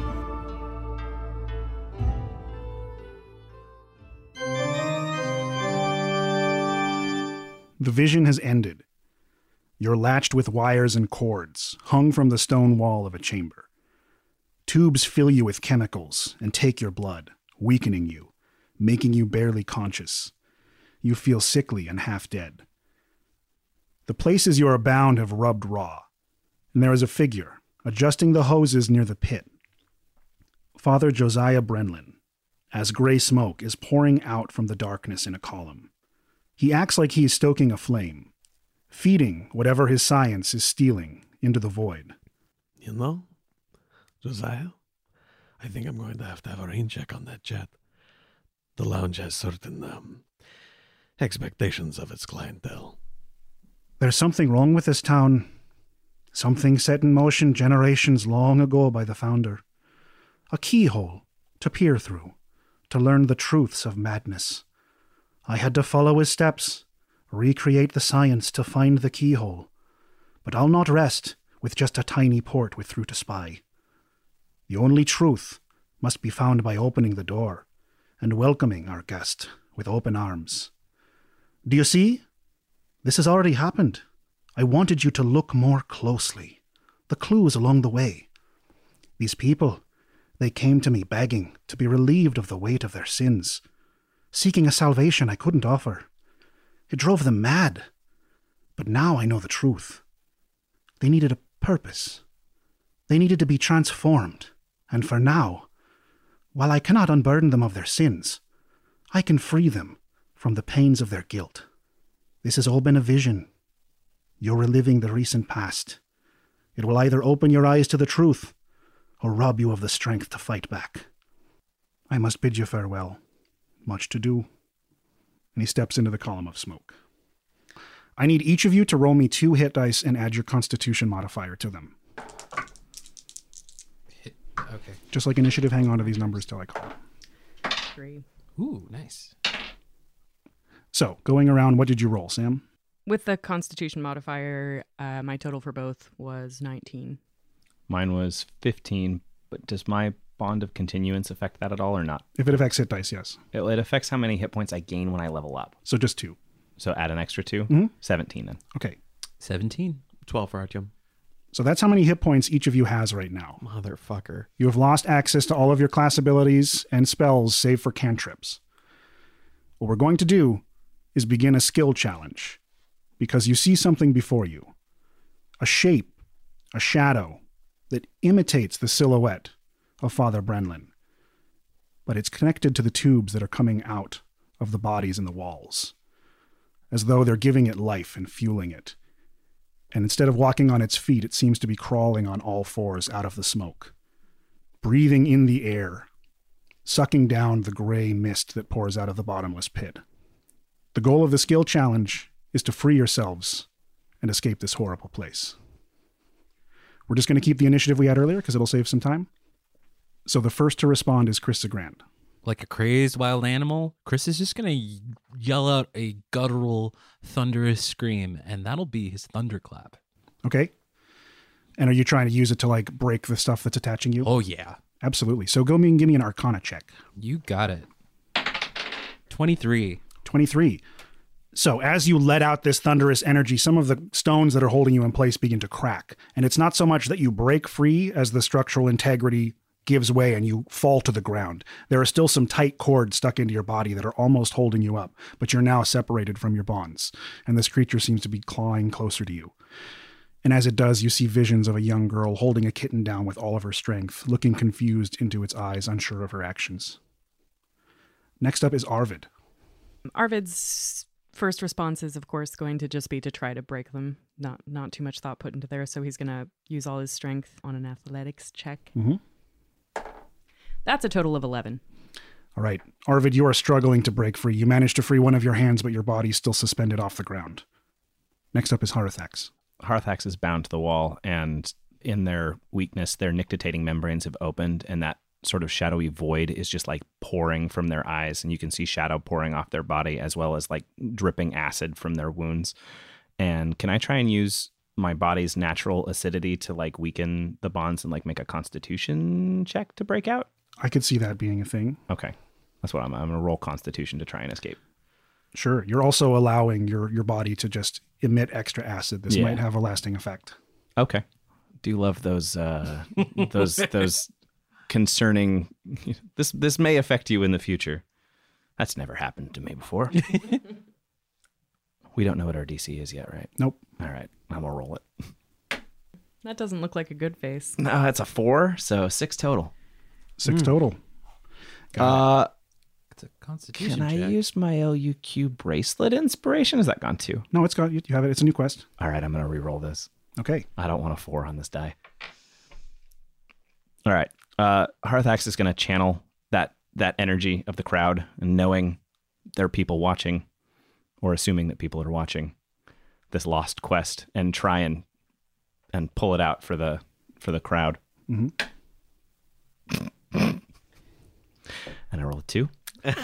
The vision has ended. You're latched with wires and cords, hung from the stone wall of a chamber. Tubes fill you with chemicals and take your blood, weakening you, making you barely conscious. You feel sickly and half dead. The places you are bound have rubbed raw, and there is a figure, adjusting the hoses near the pit. Father Josiah Brenlin, as gray smoke is pouring out from the darkness in a column. He acts like he is stoking a flame, feeding whatever his science is stealing into the void. You know, Josiah, I think I'm going to have to have a rain check on that jet. The lounge has certain um, expectations of its clientele. There's something wrong with this town. Something set in motion generations long ago by the founder. A keyhole to peer through, to learn the truths of madness. I had to follow his steps, recreate the science to find the keyhole. But I'll not rest with just a tiny port with through to spy. The only truth must be found by opening the door and welcoming our guest with open arms. Do you see? This has already happened. I wanted you to look more closely. The clues along the way. These people, they came to me begging to be relieved of the weight of their sins, seeking a salvation I couldn't offer. It drove them mad. But now I know the truth. They needed a purpose. They needed to be transformed. And for now, while I cannot unburden them of their sins, I can free them from the pains of their guilt. This has all been a vision. You're reliving the recent past. It will either open your eyes to the truth or rob you of the strength to fight back. I must bid you farewell. Much to do. And he steps into the column of smoke. I need each of you to roll me two hit dice and add your constitution modifier to them. Hit. Okay. Just like initiative, hang on to these numbers till I call. Three. Ooh, nice. So, going around, what did you roll, Sam? With the Constitution modifier, uh, my total for both was nineteen. Mine was fifteen, but does my bond of continuance affect that at all or not? If it affects hit dice, yes. It, it affects how many hit points I gain when I level up. So just two. So add an extra two? Mm-hmm. seventeen then. Okay. seventeen. twelve for Artyom. So that's how many hit points each of you has right now. Motherfucker. You have lost access to all of your class abilities and spells save for cantrips. What we're going to do is begin a skill challenge, because you see something before you. A shape, a shadow, that imitates the silhouette of Father Brenlin. But it's connected to the tubes that are coming out of the bodies in the walls, as though they're giving it life and fueling it. And instead of walking on its feet, it seems to be crawling on all fours out of the smoke, breathing in the air, sucking down the gray mist that pours out of the bottomless pit. The goal of the skill challenge is to free yourselves and escape this horrible place. We're just going to keep the initiative we had earlier because it'll save some time. So the first to respond is Chris Grant. Like a crazed wild animal, Chris is just going to yell out a guttural, thunderous scream, and that'll be his thunderclap. Okay. And are you trying to use it to, like, break the stuff that's attaching you? Oh, yeah. Absolutely. So go me and give me an Arcana check. You got it. twenty-three. twenty-three. So as you let out this thunderous energy, some of the stones that are holding you in place begin to crack. And it's not so much that you break free as the structural integrity gives way and you fall to the ground. There are still some tight cords stuck into your body that are almost holding you up, but you're now separated from your bonds. And this creature seems to be clawing closer to you. And as it does, you see visions of a young girl holding a kitten down with all of her strength, looking confused into its eyes, unsure of her actions. Next up is Arvid. Arvid's first response is, of course, going to just be to try to break them. Not not too much thought put into there, so he's going to use all his strength on an athletics check. Mm-hmm. That's a total of eleven. All right. Arvid, you are struggling to break free. You managed to free one of your hands, but your body's still suspended off the ground. Next up is Harathax. Harathax is bound to the wall, and in their weakness, their nictitating membranes have opened, and that sort of shadowy void is just like pouring from their eyes, and you can see shadow pouring off their body as well as like dripping acid from their wounds. And can I try and use my body's natural acidity to like weaken the bonds and like make a constitution check to break out? I could see that being a thing. Okay. That's what I'm, I'm going to roll constitution to try and escape. Sure. You're also allowing your, your body to just emit extra acid. This Yeah. might have a lasting effect. Okay. Do love those, uh, those, those concerning, this, this may affect you in the future. That's never happened to me before. We don't know what our D C is yet, right? Nope. All right. I'm going to roll it. That doesn't look like a good face. No, that's a four. So six total. Six total. Uh, It's a constitution can I check. use my L U Q bracelet inspiration? Has that gone too? No, it's got, you have it. It's a new quest. All right. I'm going to re-roll this. Okay. I don't want a four on this die. All right. Uh, Harathax is going to channel that that energy of the crowd, and knowing there are people watching, or assuming that people are watching this lost quest, and try and and pull it out for the for the crowd. Mm-hmm. And I roll a two.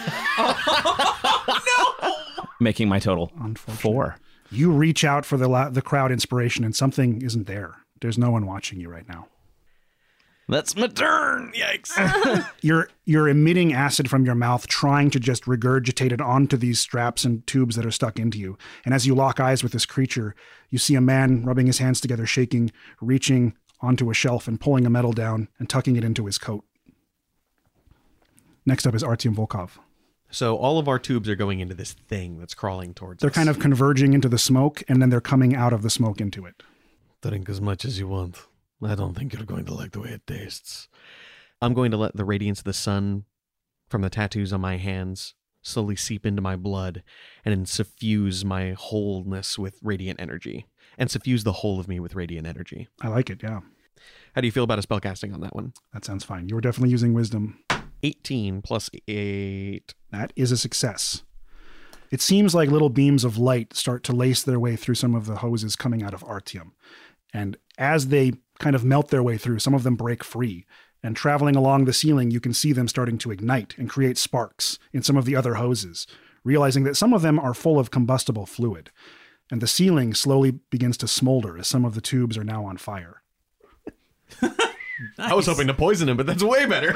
No! Making my total Unfortunate. four. You reach out for the la- the crowd inspiration and something isn't there. There's no one watching you right now. That's my turn. Yikes. You're you're emitting acid from your mouth, trying to just regurgitate it onto these straps and tubes that are stuck into you. And as you lock eyes with this creature, you see a man rubbing his hands together, shaking, reaching onto a shelf and pulling a metal down and tucking it into his coat. Next up is Artyom Volkov. So all of our tubes are going into this thing that's crawling towards They're us. kind of converging into the smoke, and then they're coming out of the smoke into it. Drink as much as you want. I don't think you're going to like the way it tastes. I'm going to let the radiance of the sun from the tattoos on my hands slowly seep into my blood and then suffuse my wholeness with radiant energy. And suffuse the whole of me with radiant energy. I like it, yeah. How do you feel about a spellcasting on that one? That sounds fine. You were definitely using wisdom. eighteen plus eight. That is a success. It seems like little beams of light start to lace their way through some of the hoses coming out of Artyom. And as they kind of melt their way through, some of them break free. And traveling along the ceiling, you can see them starting to ignite and create sparks in some of the other hoses, realizing that some of them are full of combustible fluid. And the ceiling slowly begins to smolder as some of the tubes are now on fire. I was hoping to poison him, but that's way better.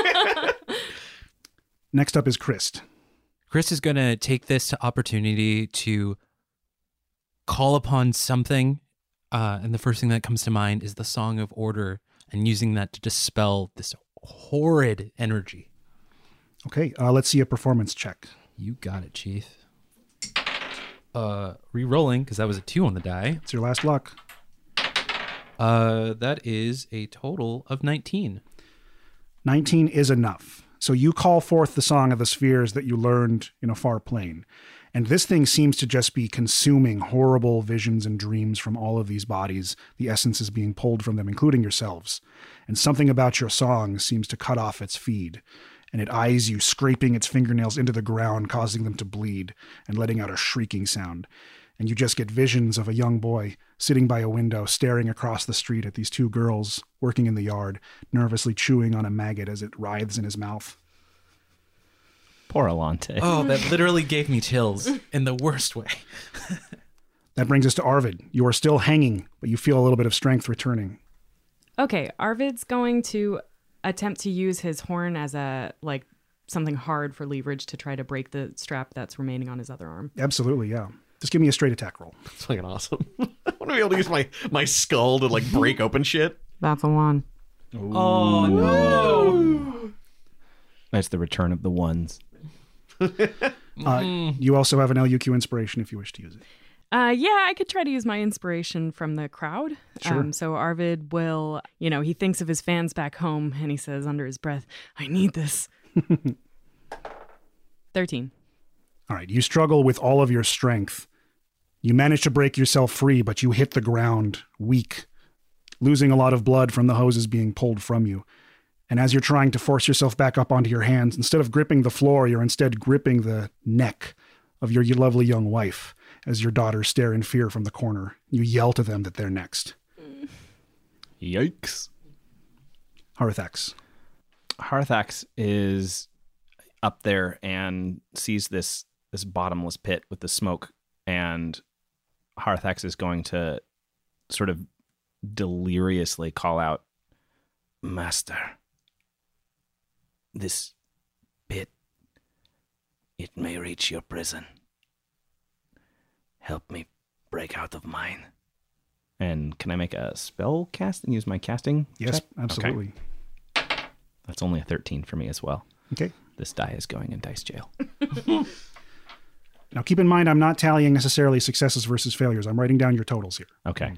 Next up is Christ. Chris is going to take this opportunity to call upon something. Uh, and the first thing that comes to mind is the Song of Order, and using that to dispel this horrid energy. Okay, uh, let's see a performance check. You got it, Chief. Uh, re-rolling, because that was a two on the die. It's your last luck. Uh, that is a total of nineteen. nineteen is enough. So you call forth the Song of the Spheres that you learned in a far plane. And this thing seems to just be consuming horrible visions and dreams from all of these bodies. The essence is being pulled from them, including yourselves. And something about your song seems to cut off its feed. And it eyes you, scraping its fingernails into the ground, causing them to bleed and letting out a shrieking sound. And you just get visions of a young boy sitting by a window, staring across the street at these two girls working in the yard, nervously chewing on a maggot as it writhes in his mouth. Poor Alante. Oh, that literally gave me chills in the worst way. That brings us to Arvid. You are still hanging, but you feel a little bit of strength returning. Okay, Arvid's going to attempt to use his horn as a, like, something hard for leverage to try to break the strap that's remaining on his other arm. Absolutely, yeah. Just give me a straight attack roll. It's fucking awesome. I want to be able to use my, my skull to like break open shit. That's a one. Oh, no. That's the return of the ones. Uh, you also have an L U Q inspiration if you wish to use it. Uh, yeah, I could try to use my inspiration from the crowd. Sure. Um, so Arvid will, you know, he thinks of his fans back home and he says under his breath, I need this. thirteen. All right, you struggle with all of your strength. You manage to break yourself free, but you hit the ground weak, losing a lot of blood from the hoses being pulled from you. And as you're trying to force yourself back up onto your hands, instead of gripping the floor, you're instead gripping the neck of your lovely young wife as your daughters stare in fear from the corner. You yell to them that they're next. Yikes. Harithax. Harithax is up there and sees this this bottomless pit with the smoke, and Harithax is going to sort of deliriously call out, Master, this pit, it may reach your prison. Help me break out of mine. And can I make a spell cast and use my casting? Yes, check? absolutely. Okay. That's only a thirteen for me as well. Okay. This die is going in dice jail. Now keep in mind, I'm not tallying necessarily successes versus failures. I'm writing down your totals here. Okay.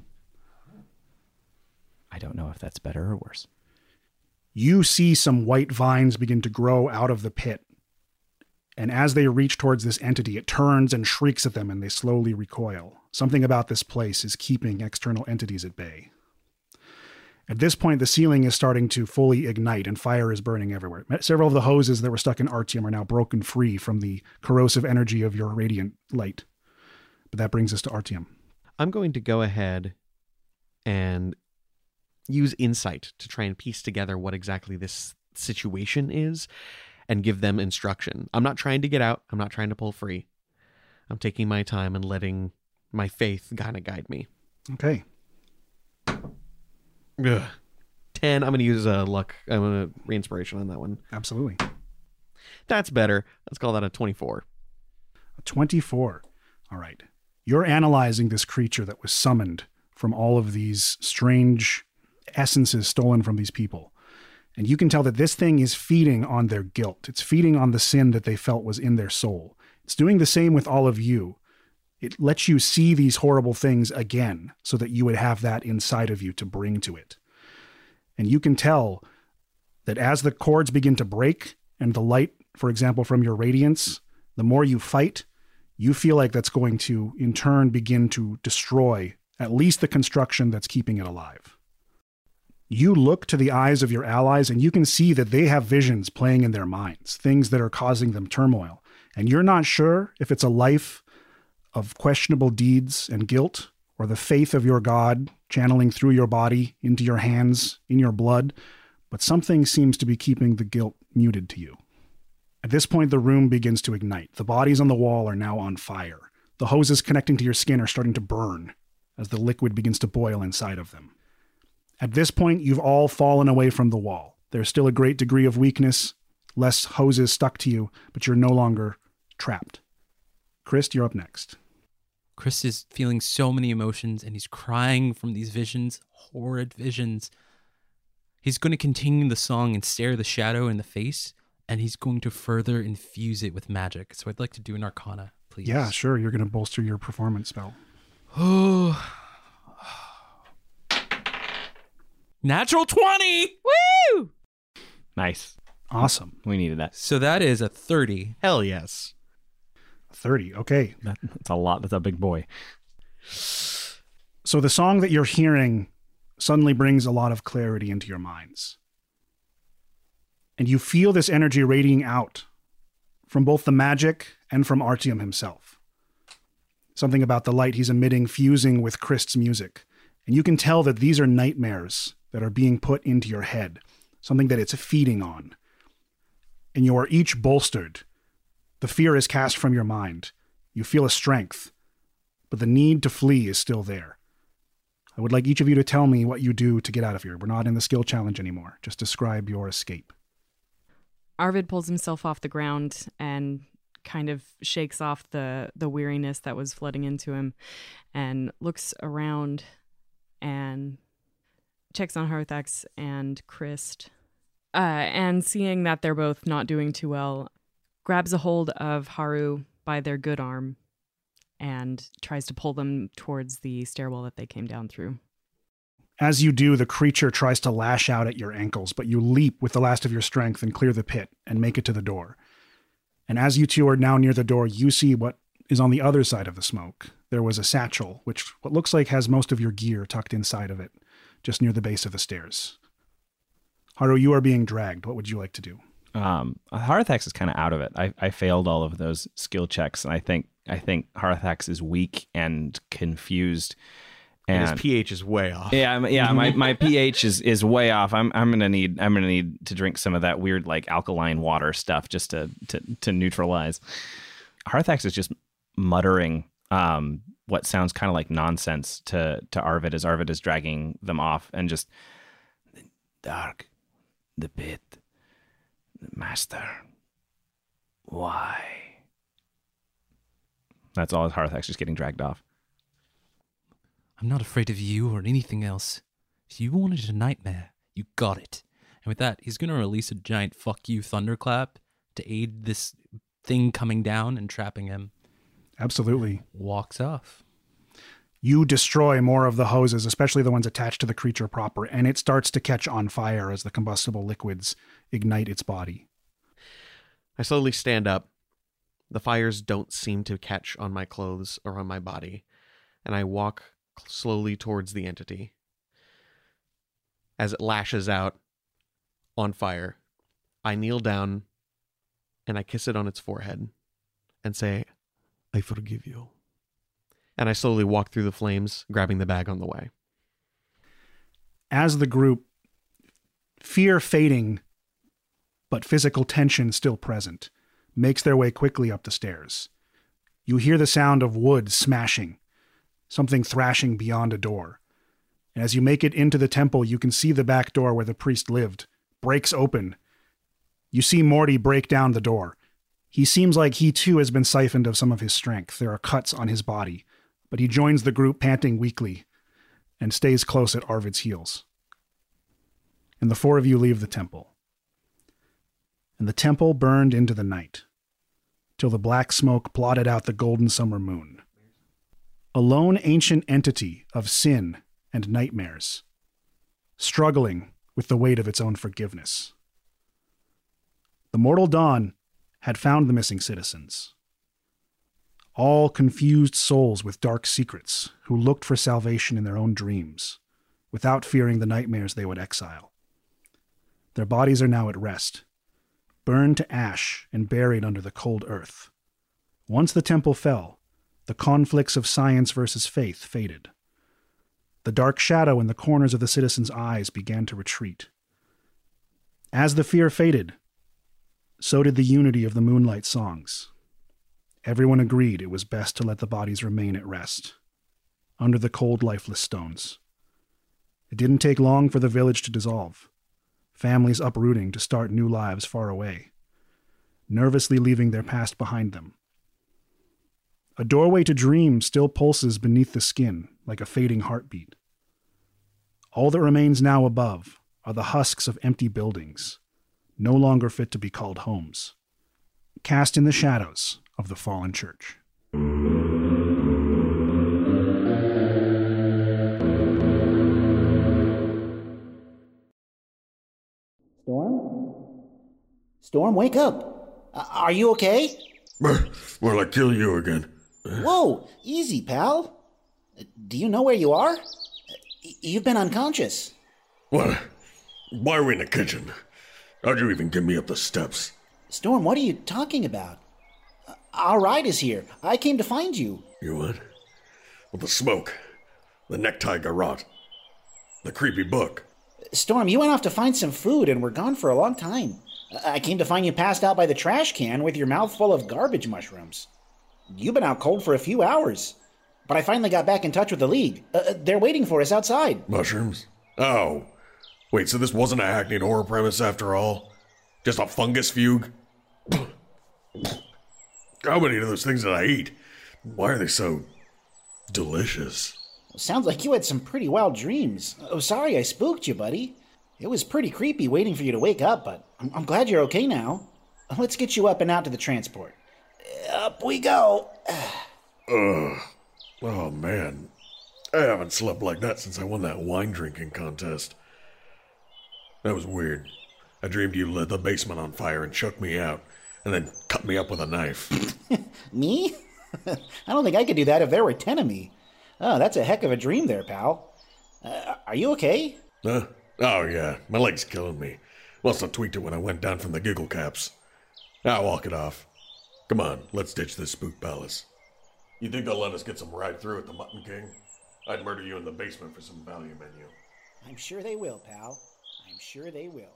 I don't know if that's better or worse. You see some white vines begin to grow out of the pit. And as they reach towards this entity, it turns and shrieks at them and they slowly recoil. Something about this place is keeping external entities at bay. At this point, the ceiling is starting to fully ignite and fire is burning everywhere. Several of the hoses that were stuck in Artyom are now broken free from the corrosive energy of your radiant light. But that brings us to Artyom. I'm going to go ahead and use insight to try and piece together what exactly this situation is and give them instruction. I'm not trying to get out. I'm not trying to pull free. I'm taking my time and letting my faith kind of guide me. Okay. Ugh. ten. I'm going to use uh, luck. I'm going to re-inspiration on that one. Absolutely. That's better. Let's call that a twenty-four. A twenty-four. All right. You're analyzing this creature that was summoned from all of these strange essences stolen from these people. And you can tell that this thing is feeding on their guilt. It's feeding on the sin that they felt was in their soul. It's doing the same with all of you. It lets you see these horrible things again so that you would have that inside of you to bring to it. And you can tell that as the cords begin to break and the light, for example, from your radiance, the more you fight, you feel like that's going to, in turn, begin to destroy at least the construction that's keeping it alive. You look to the eyes of your allies and you can see that they have visions playing in their minds, things that are causing them turmoil. And you're not sure if it's a life of questionable deeds and guilt or the faith of your God channeling through your body into your hands, in your blood, but something seems to be keeping the guilt muted to you. At this point, the room begins to ignite. The bodies on the wall are now on fire. The hoses connecting to your skin are starting to burn as the liquid begins to boil inside of them. At this point, you've all fallen away from the wall. There's still a great degree of weakness, less hoses stuck to you, but you're no longer trapped. Chris, you're up next. Chris is feeling so many emotions and he's crying from these visions, horrid visions. He's going to continue the song and stare the shadow in the face, and he's going to further infuse it with magic. So I'd like to do an Arcana, please. Yeah, sure. You're going to bolster your performance spell. Oh. Natural twenty! Woo! Nice. Awesome. We needed that. So that is a thirty. Hell yes. thirty. Okay. That, that's a lot. That's a big boy. So the song that you're hearing suddenly brings a lot of clarity into your minds. And you feel this energy radiating out from both the magic and from Artyom himself. Something about the light he's emitting fusing with Krist's music. And you can tell that these are nightmares that are being put into your head, something that it's feeding on. And you are each bolstered. The fear is cast from your mind. You feel a strength, but the need to flee is still there. I would like each of you to tell me what you do to get out of here. We're not in the skill challenge anymore. Just describe your escape. Arvid pulls himself off the ground and kind of shakes off the, the weariness that was flooding into him and looks around and checks on Harthax and Krist. Uh, and seeing that they're both not doing too well, grabs a hold of Haru by their good arm and tries to pull them towards the stairwell that they came down through. As you do, the creature tries to lash out at your ankles, but you leap with the last of your strength and clear the pit and make it to the door. And as you two are now near the door, you see what is on the other side of the smoke. There was a satchel, which what looks like has most of your gear tucked inside of it, just near the base of the stairs. Haru, you are being dragged. What would you like to do? Um, Harthax is kind of out of it. I, I failed all of those skill checks, and I think I think Harthax is weak and confused. And, And his pH is way off. Yeah, I'm- yeah, my, my pH is, is way off. I'm I'm gonna need I'm gonna need to drink some of that weird like alkaline water stuff just to to, to neutralize. Harthax is just muttering um, what sounds kind of like nonsense to to Arvid as Arvid is dragging them off, and just the dark, the pit, the master. Why? That's all. Harthax just getting dragged off. I'm not afraid of you or anything else. If you wanted a nightmare, you got it. And with that, he's going to release a giant fuck you thunderclap to aid this thing coming down and trapping him. Absolutely. Walks off. You destroy more of the hoses, especially the ones attached to the creature proper, and it starts to catch on fire as the combustible liquids ignite its body. I slowly stand up. The fires don't seem to catch on my clothes or on my body, and I walk slowly towards the entity. As it lashes out on fire, I kneel down and I kiss it on its forehead and say, I forgive you. And I slowly walk through the flames, grabbing the bag on the way. As the group, fear fading, but physical tension still present, makes their way quickly up the stairs. You hear the sound of wood smashing, something thrashing beyond a door. And as you make it into the temple, you can see the back door where the priest lived. Breaks open. You see Morty break down the door. He seems like he too has been siphoned of some of his strength. There are cuts on his body, but he joins the group panting weakly and stays close at Arvid's heels. And the four of you leave the temple. And the temple burned into the night, till the black smoke blotted out the golden summer moon. A lone ancient entity of sin and nightmares, struggling with the weight of its own forgiveness. The mortal dawn had found the missing citizens, all confused souls with dark secrets who looked for salvation in their own dreams, without fearing the nightmares they would exile. Their bodies are now at rest, burned to ash and buried under the cold earth. Once the temple fell, the conflicts of science versus faith faded. The dark shadow in the corners of the citizens' eyes began to retreat. As the fear faded, so did the unity of the moonlight songs. Everyone agreed it was best to let the bodies remain at rest, under the cold, lifeless stones. It didn't take long for the village to dissolve, families uprooting to start new lives far away, nervously leaving their past behind them. A doorway to dream still pulses beneath the skin like a fading heartbeat. All that remains now above are the husks of empty buildings, no longer fit to be called homes, cast in the shadows of the fallen church. Storm? Storm, wake up. Uh, are you okay? Will I kill you again? Whoa, easy, pal. Do you know where you are? You've been unconscious. What? Why are we in the kitchen? How'd you even get me up the steps? Storm, what are you talking about? Our ride is here. I came to find you. You what? Well, the smoke, the necktie garrote, the creepy book. Storm, you went off to find some food and were gone for a long time. I came to find you passed out by the trash can with your mouth full of garbage mushrooms. You've been out cold for a few hours. But I finally got back in touch with the League. Uh, they're waiting for us outside. Mushrooms? Oh. Wait, so this wasn't a hackneyed horror premise after all? Just a fungus fugue? How many of those things did I eat? Why are they so delicious? Sounds like you had some pretty wild dreams. Oh, sorry I spooked you, buddy. It was pretty creepy waiting for you to wake up, but I'm, I'm glad you're okay now. Let's get you up and out to the transport. Up we go. Ugh. Oh, man. I haven't slept like that since I won that wine drinking contest. That was weird. I dreamed you lit the basement on fire and shook me out, and then cut me up with a knife. Me? I don't think I could do that if there were ten of me. Oh, that's a heck of a dream there, pal. Uh, are you okay? Huh? Oh, yeah. My leg's killing me. Must have tweaked it when I went down from the giggle caps. I'll walk it off. Come on, let's ditch this spook palace. You think they'll let us get some ride through at the Mutton King? I'd murder you in the basement for some value menu. I'm sure they will, pal. I'm sure they will.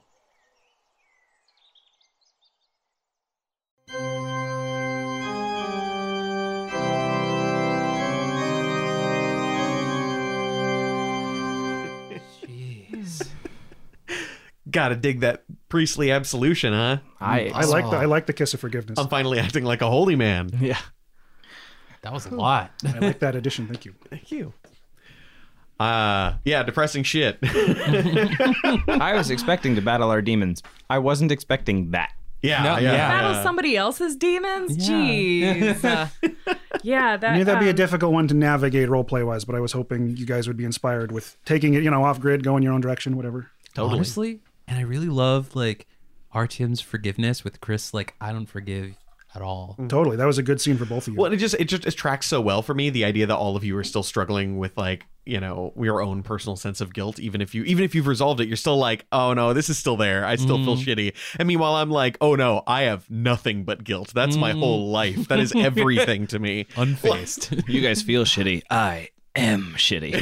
Jeez. Gotta dig that priestly absolution, huh? I I like the I like the kiss of forgiveness. I'm finally acting like a holy man. yeah. That was a lot. I like that addition. Thank you. Thank you. Uh, yeah, depressing shit. I was expecting to battle our demons. I wasn't expecting that. Yeah, No, yeah. yeah. Battle somebody else's demons? Yeah. Jeez. Uh, yeah, that. I knew that'd be a um, difficult one to navigate roleplay wise, but I was hoping you guys would be inspired with taking it, you know, off grid, going your own direction, whatever. Totally. Honestly, and I really love like Artyom's forgiveness with Chris. Like, I don't forgive at all. Totally. That was a good scene for both of you. Well, it just it just it tracks so well for me, the idea that all of you are still struggling with like, you know, your own personal sense of guilt. Even if you even if you've resolved it, you're still like, oh no, this is still there. I still feel shitty. And meanwhile, I'm like, oh no, I have nothing but guilt. That's my whole life. That is everything to me. Unfazed. You guys feel shitty. I am shitty.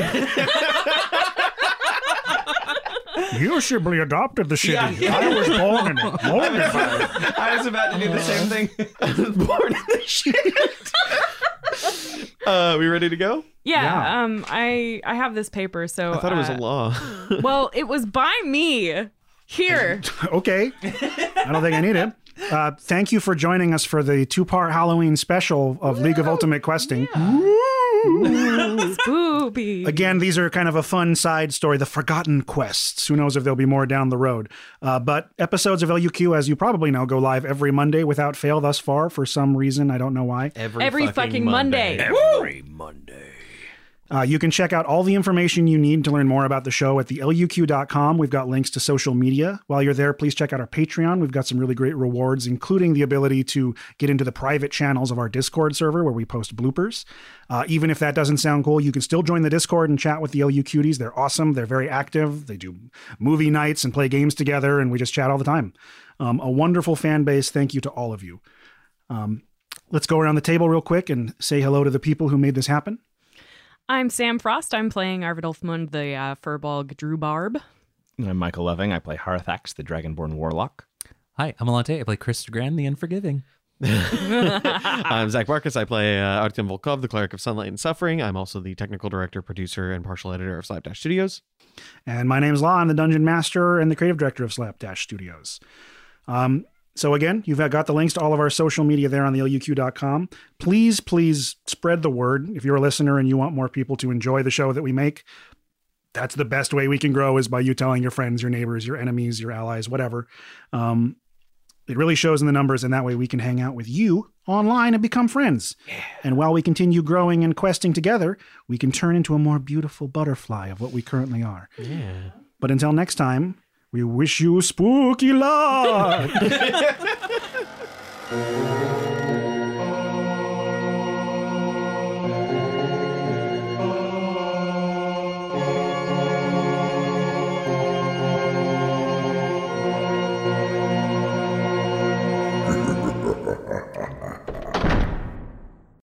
You simply adopted the shitty. Yeah, yeah. I was born in it. Molded by it. I was about to do the same thing. I was born in the shit. uh, we ready to go? Yeah, Yeah. um, I I have this paper, so I thought it was uh, a law. well, it was by me. Here. Okay. I don't think I need it. Uh, thank you for joining us for the two-part Halloween special of League of Ultimate Questing. Spoopy. Again, these are kind of a fun side story, the Forgotten Quests. Who knows if there'll be more down the road. Uh, but episodes of L U Q, as you probably know, go live every Monday without fail thus far for some reason. I don't know why. Every, Every fucking Monday. Every Monday. Uh, you can check out all the information you need to learn more about the show at the L U Q dot com. We've got links to social media. While you're there, please check out our Patreon. We've got some really great rewards, including the ability to get into the private channels of our Discord server where we post bloopers. Uh, even if that doesn't sound cool, you can still join the Discord and chat with the L U Cuties. They're awesome. They're very active. They do movie nights and play games together, and we just chat all the time. Um, a wonderful fan base. Thank you to all of you. Um, let's go around the table real quick and say hello to the people who made this happen. I'm Sam Frost. I'm playing Arvidulfmund, the uh, Furbolg Drew Barb. And I'm Michael Loving. I play Harthax, the Dragonborn Warlock. Hi, I'm Alante. I play Chris Grand, the Unforgiving. I'm Zach Marcus. I play uh, Artyom Volkov, the Cleric of Sunlight and Suffering. I'm also the technical director, producer, and partial editor of Slapdash Studios. And my name's Law. I'm the Dungeon Master and the creative director of Slapdash Studios. Um, so again, you've got the links to all of our social media there on the L U Q dot com. Please, please spread the word. If you're a listener and you want more people to enjoy the show that we make, that's the best way we can grow is by you telling your friends, your neighbors, your enemies, your allies, whatever. Um, it really shows in the numbers, and that way we can hang out with you online and become friends. Yeah. And while we continue growing and questing together, we can turn into a more beautiful butterfly of what we currently are. Yeah. But until next time, we wish you spooky luck.